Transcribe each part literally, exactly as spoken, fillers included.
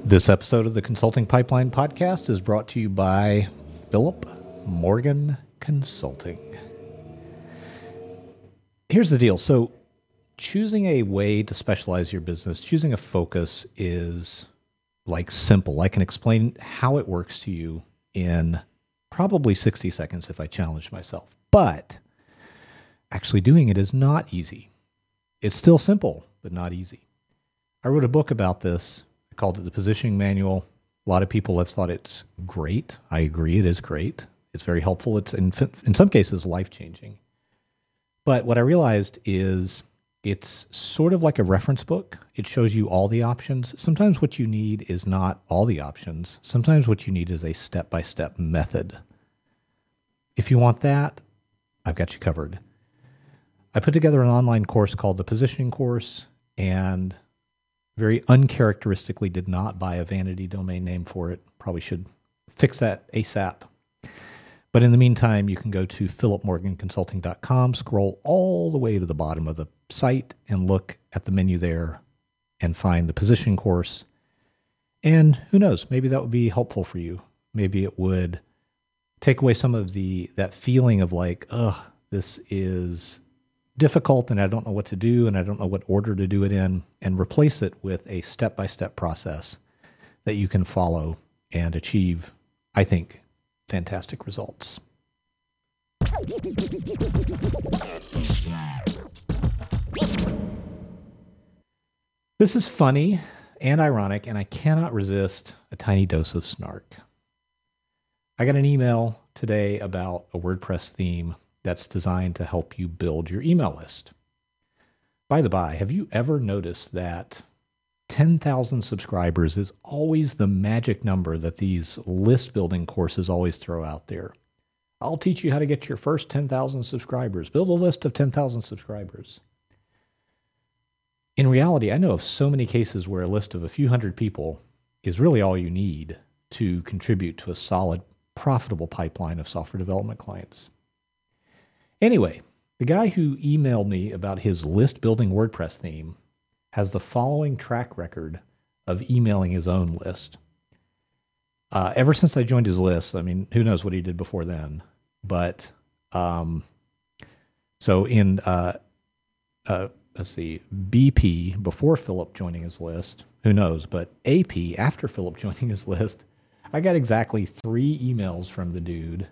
This episode of the Consulting Pipeline Podcast is brought to you by Philip Morgan Consulting. Here's the deal. So choosing a way to specialize your business, choosing a focus is like simple. I can explain how it works to you in probably sixty seconds if I challenge myself. But actually doing it is not easy. It's still simple, but not easy. I wrote a book about this. I called it The Positioning Manual. A lot of people have thought it's great. I agree, it is great. It's very helpful. It's in, in some cases life-changing. But what I realized is it's sort of like a reference book. It shows you all the options. Sometimes what you need is not all the options. Sometimes what you need is a step-by-step method. If you want that, I've got you covered. I put together an online course called the Positioning Course, and very uncharacteristically did not buy a vanity domain name for it. Probably should fix that ASAP. But in the meantime, you can go to philip morgan consulting dot com, scroll all the way to the bottom of the site, and look at the menu there and find the Positioning Course. And who knows, maybe that would be helpful for you. Maybe it would take away some of the that feeling of like, ugh, this is difficult and I don't know what to do and I don't know what order to do it in, and replace it with a step-by-step process that you can follow and achieve, I think, fantastic results. This is funny and ironic, and I cannot resist a tiny dose of snark. I got an email today about a WordPress theme that's designed to help you build your email list. By the by, have you ever noticed that ten thousand subscribers is always the magic number that these list building courses always throw out there? I'll teach you how to get your first ten thousand subscribers. Build a list of ten thousand subscribers. In reality, I know of so many cases where a list of a few hundred people is really all you need to contribute to a solid, profitable pipeline of software development clients. Anyway, the guy who emailed me about his list building WordPress theme has the following track record of emailing his own list. Uh, ever since I joined his list, I mean, who knows what he did before then, but um, so in, uh, uh, let's see, B P before Philip joining his list, who knows, but A P after Philip joining his list, I got exactly three emails from the dude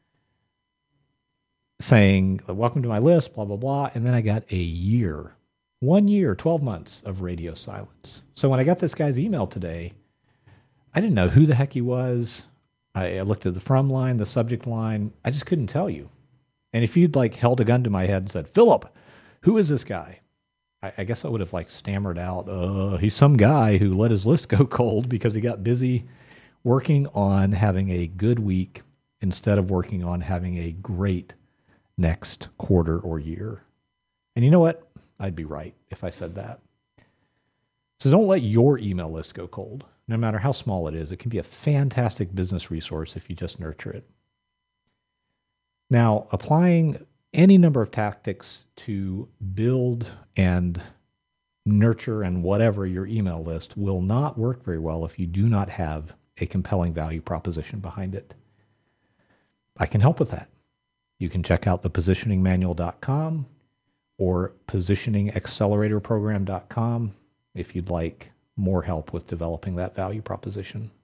saying, welcome to my list, blah, blah, blah. And then I got a year, one year, twelve months of radio silence. So when I got this guy's email today, I didn't know who the heck he was. I, I looked at the from line, the subject line. I just couldn't tell you. And if you'd like held a gun to my head and said, Philip, who is this guy? I, I guess I would have like stammered out, uh, he's some guy who let his list go cold because he got busy working on having a good week instead of working on having a great next quarter or year. And you know what? I'd be right if I said that. So don't let your email list go cold. No matter how small it is, it can be a fantastic business resource if you just nurture it. Now, applying any number of tactics to build and nurture and whatever your email list will not work very well if you do not have a compelling value proposition behind it. I can help with that. You can check out the positioning manual dot com or positioning accelerator program dot com if you'd like more help with developing that value proposition.